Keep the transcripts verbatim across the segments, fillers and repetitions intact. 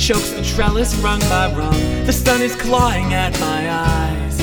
chokes the trellis rung by rung. The sun is clawing at my eyes.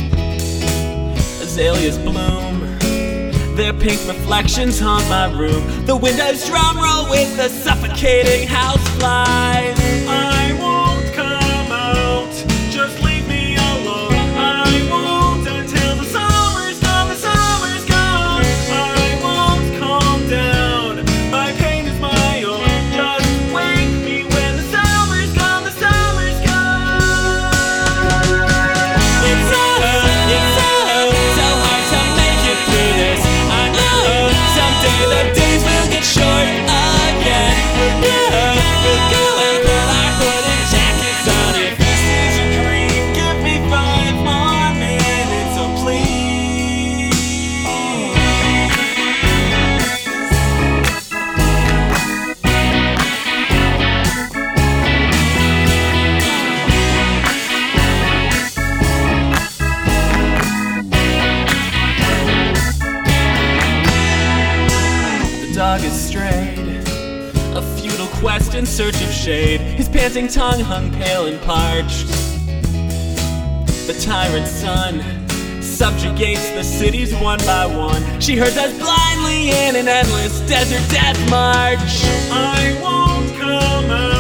Azaleas bloom, their pink reflections haunt my room. The windows drum roll with the suffocating houseflies. I won't come out, just leave me alone. I won't until the summer's gone, the summer's gone. I won't calm down, my pain is my own. Just wake me when the summer's gone, the summer's gone. It's so, it's so, so hard to make it through this. I know someday the days will get short again. We'll go, we'll go and put our hooded jackets on. If this is a dream, give me five more minutes, so please. The dog is strayed, a futile quest in search of shade. His panting tongue hung pale and parched. The tyrant sun subjugates the cities one by one. She herds us blindly in an endless desert death march. I won't come out.